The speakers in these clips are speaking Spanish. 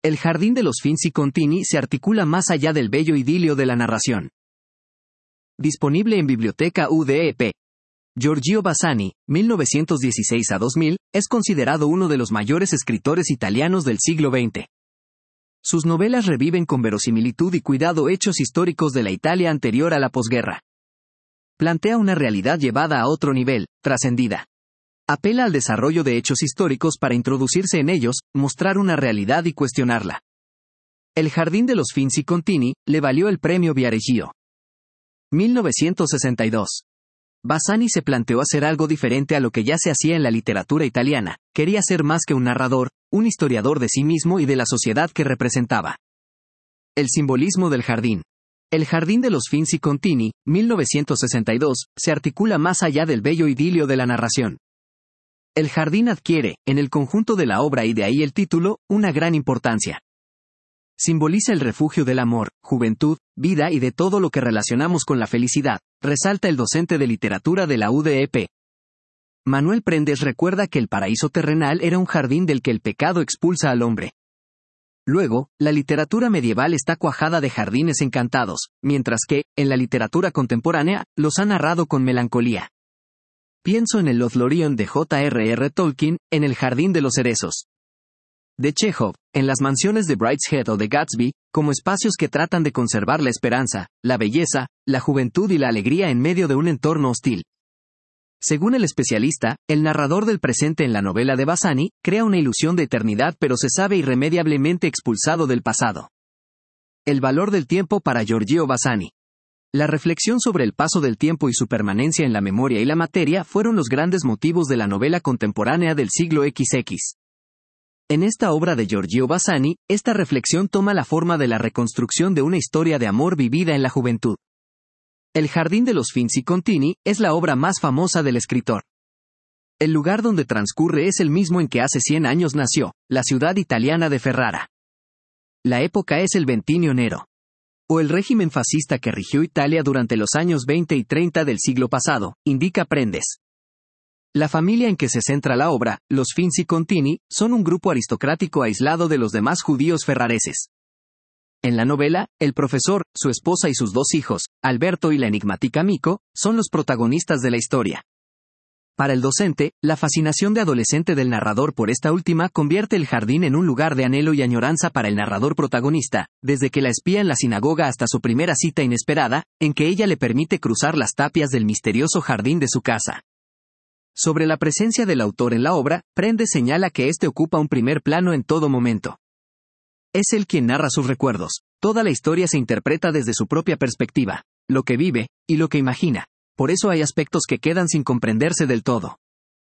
El jardín de los Finzi-Contini se articula más allá del bello idilio de la narración. Disponible en Biblioteca UDEP. Giorgio Vasari, 1916 a 2000, es considerado uno de los mayores escritores italianos del siglo XX. Sus novelas reviven con verosimilitud y cuidado hechos históricos de la Italia anterior a la posguerra. Plantea una realidad llevada a otro nivel, trascendida. Apela al desarrollo de hechos históricos para introducirse en ellos, mostrar una realidad y cuestionarla. El jardín de los Finzi-Contini le valió el premio Viareggio. 1962. Vasari se planteó hacer algo diferente a lo que ya se hacía en la literatura italiana. Quería ser más que un narrador, un historiador de sí mismo y de la sociedad que representaba. El simbolismo del jardín. El jardín de los Finzi-Contini, 1962, se articula más allá del bello idilio de la narración. El jardín adquiere, en el conjunto de la obra y de ahí el título, una gran importancia. Simboliza el refugio del amor, juventud, vida y de todo lo que relacionamos con la felicidad, resalta el docente de literatura de la UDEP. Manuel Prendes recuerda que el paraíso terrenal era un jardín del que el pecado expulsa al hombre. Luego, la literatura medieval está cuajada de jardines encantados, mientras que, en la literatura contemporánea, los ha narrado con melancolía. Pienso en el Lothlórien de J.R.R. Tolkien, en el Jardín de los Cerezos. De Chekhov, en las mansiones de Brideshead o de Gatsby, como espacios que tratan de conservar la esperanza, la belleza, la juventud y la alegría en medio de un entorno hostil. Según el especialista, el narrador del presente en la novela de Vasari crea una ilusión de eternidad pero se sabe irremediablemente expulsado del pasado. El valor del tiempo para Giorgio Vasari. La reflexión sobre el paso del tiempo y su permanencia en la memoria y la materia fueron los grandes motivos de la novela contemporánea del siglo XX. En esta obra de Giorgio Vasari, esta reflexión toma la forma de la reconstrucción de una historia de amor vivida en la juventud. El jardín de los Finzi-Contini es la obra más famosa del escritor. El lugar donde transcurre es el mismo en que hace 100 años nació, la ciudad italiana de Ferrara. La época es el Ventennio Nero, o el régimen fascista que rigió Italia durante los años 20 y 30 del siglo pasado, indica Prendes. La familia en que se centra la obra, los Finzi-Contini, son un grupo aristocrático aislado de los demás judíos ferrareses. En la novela, el profesor, su esposa y sus dos hijos, Alberto y la enigmática Miko, son los protagonistas de la historia. Para el docente, la fascinación de adolescente del narrador por esta última convierte el jardín en un lugar de anhelo y añoranza para el narrador protagonista, desde que la espía en la sinagoga hasta su primera cita inesperada, en que ella le permite cruzar las tapias del misterioso jardín de su casa. Sobre la presencia del autor en la obra, Prendes señala que éste ocupa un primer plano en todo momento. Es él quien narra sus recuerdos, toda la historia se interpreta desde su propia perspectiva, lo que vive, y lo que imagina, por eso hay aspectos que quedan sin comprenderse del todo.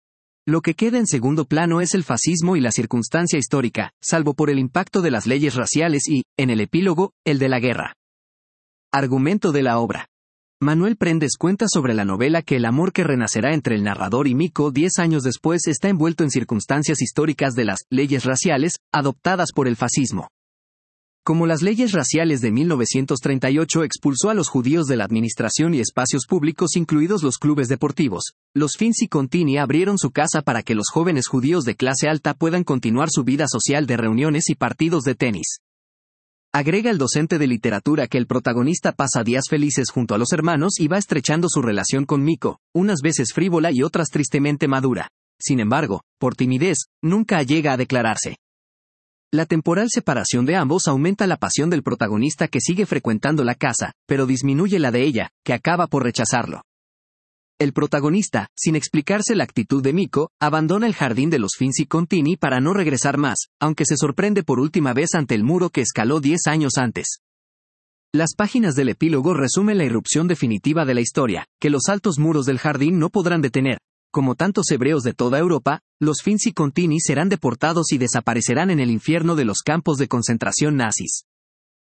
Lo que queda en segundo plano es el fascismo y la circunstancia histórica, salvo por el impacto de las leyes raciales y, en el epílogo, el de la guerra. Argumento de la obra. Manuel Prendes cuenta sobre la novela que el amor que renacerá entre el narrador y Miko 10 años después está envuelto en circunstancias históricas de las leyes raciales, adoptadas por el fascismo. Como las leyes raciales de 1938 expulsó a los judíos de la administración y espacios públicos incluidos los clubes deportivos, los Finzi-Contini abrieron su casa para que los jóvenes judíos de clase alta puedan continuar su vida social de reuniones y partidos de tenis. Agrega el docente de literatura que el protagonista pasa días felices junto a los hermanos y va estrechando su relación con Miko, unas veces frívola y otras tristemente madura. Sin embargo, por timidez, nunca llega a declararse. La temporal separación de ambos aumenta la pasión del protagonista que sigue frecuentando la casa, pero disminuye la de ella, que acaba por rechazarlo. El protagonista, sin explicarse la actitud de Miko, abandona el jardín de los Finzi-Contini para no regresar más, aunque se sorprende por última vez ante el muro que escaló 10 años antes. Las páginas del epílogo resumen la irrupción definitiva de la historia, que los altos muros del jardín no podrán detener. Como tantos hebreos de toda Europa, los Finzi-Contini serán deportados y desaparecerán en el infierno de los campos de concentración nazis.